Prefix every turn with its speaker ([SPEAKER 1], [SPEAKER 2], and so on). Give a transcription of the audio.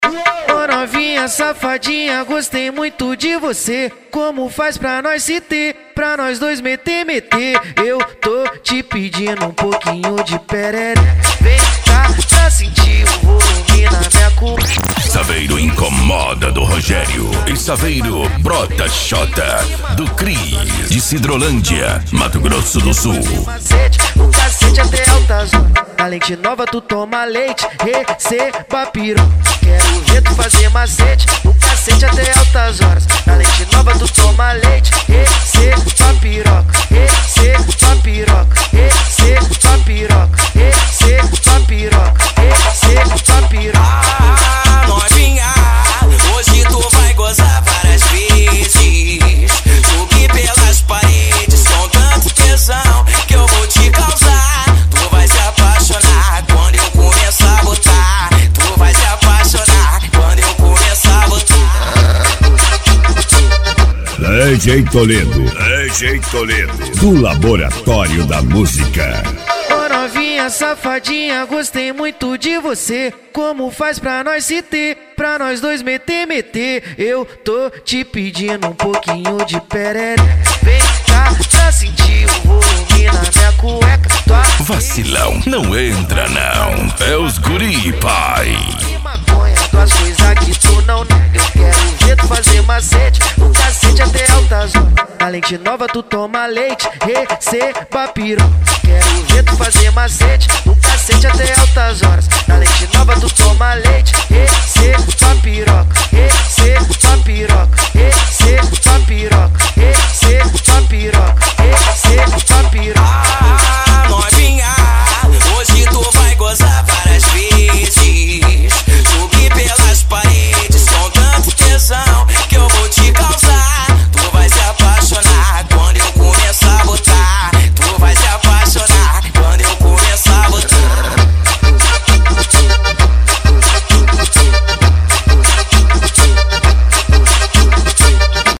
[SPEAKER 1] Ô novinha safadinha, gostei muito de você. Como faz pra nós se ter, pra nós dois meter. Eu tô te pedindo um pouquinho de perere. Vem cá pra sentir o volume na minha cueca.
[SPEAKER 2] Saveiro incomoda do Rogério e Saveiro brota xota do Cris de Sidrolândia, Mato Grosso do Sul.
[SPEAKER 1] O cacete até altas horas. Na lente nova tu toma leite, receba piroca. Quero ver tu fazer macete, o cacete até altas horas. Na lente nova tu toma leite, receba piroca. Receba piroca, receba piroca, receba piroca, receba piroca.
[SPEAKER 3] Novinha, hoje tu vai gozar várias vezes. Subir pelas paredes com tanto tesão que eu vou te causar. Tu vai se apaixonar quando eu começar a botar. Tu vai se apaixonar quando eu começar a botar.
[SPEAKER 2] DJ Toledo, do Laboratório da Música.
[SPEAKER 1] Ô novinha safadinha, gostei muito de você. Como faz pra nós se ter, pra nós dois meter. Eu tô te pedindo um pouquinho de perere. Vem cá pra sentir o volume na minha cueca.
[SPEAKER 2] Vacilão, não entra não, é os guri, pai.
[SPEAKER 1] Maconha, duas coisas que tu não nega. Eu quero ver tu fazer macete, o cacete até altas horas. Na lente nova tu toma leite, receba piroca. Quero ver tu fazer macete, o cacete até altas horas. Na lente nova tu toma leite, receba